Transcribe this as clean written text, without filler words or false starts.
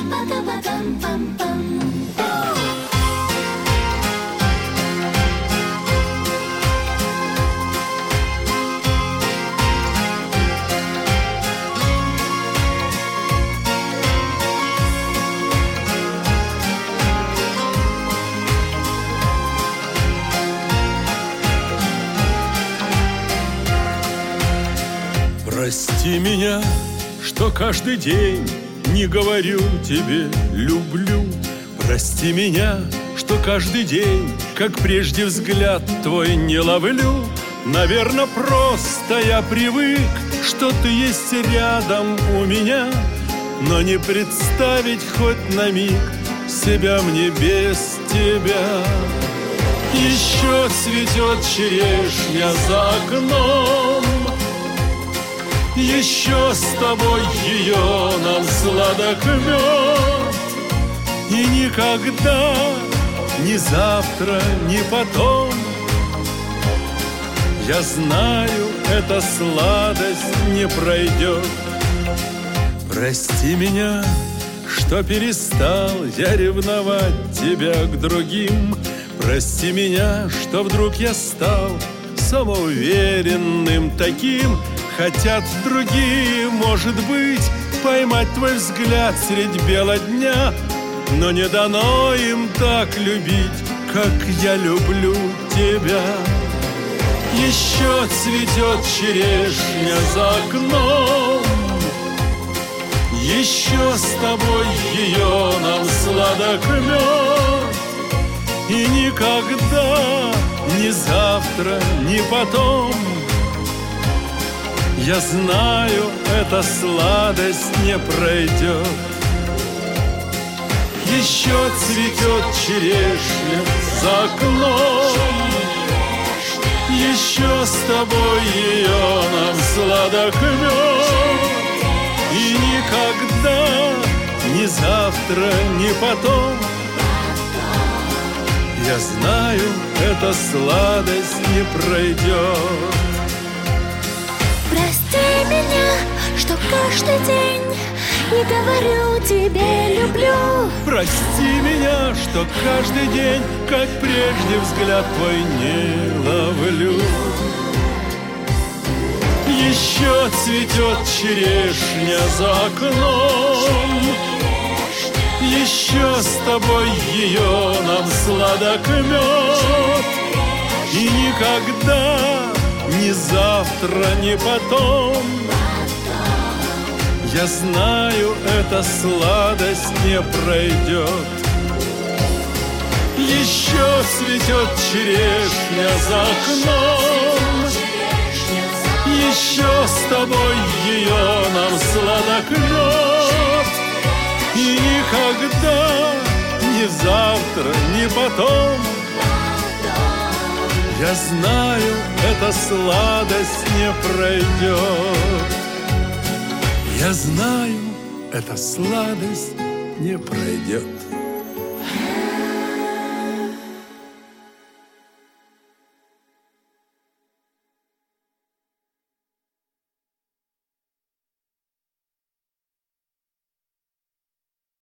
Прости меня, что каждый день не говорю тебе «люблю». Прости меня, что каждый день, как прежде, взгляд твой не ловлю. Наверно, просто я привык, что ты есть рядом у меня, но не представить хоть на миг себя мне без тебя. Еще цветет черешня за окном, еще с тобой ее нам сладок мед. И никогда, ни завтра, ни потом, я знаю, эта сладость не пройдет. Прости меня, что перестал я ревновать тебя к другим. Прости меня, что вдруг я стал самоуверенным таким. Хотят другие, может быть, поймать твой взгляд средь бела дня, но не дано им так любить, как я люблю тебя. Еще цветет черешня за окном, еще с тобой ее нам сладок мед. И никогда, ни завтра, ни потом, я знаю, эта сладость не пройдет. Еще цветет черешня за окном, еще с тобой ее нам сладок мед. И никогда, ни завтра, ни потом, я знаю, эта сладость не пройдет. Прости меня, что каждый день не говорю тебе «люблю». Прости меня, что каждый день, как прежде, взгляд твой не ловлю. Еще цветет черешня за окном, еще с тобой ее нам сладок мед. И никогда, ни завтра, ни потом, я знаю, эта сладость не пройдет. Еще цветет черешня за окном, еще с тобой ее нам сладок мед. И никогда, ни завтра, ни потом, я знаю, эта сладость не пройдет. Я знаю, эта сладость не пройдет.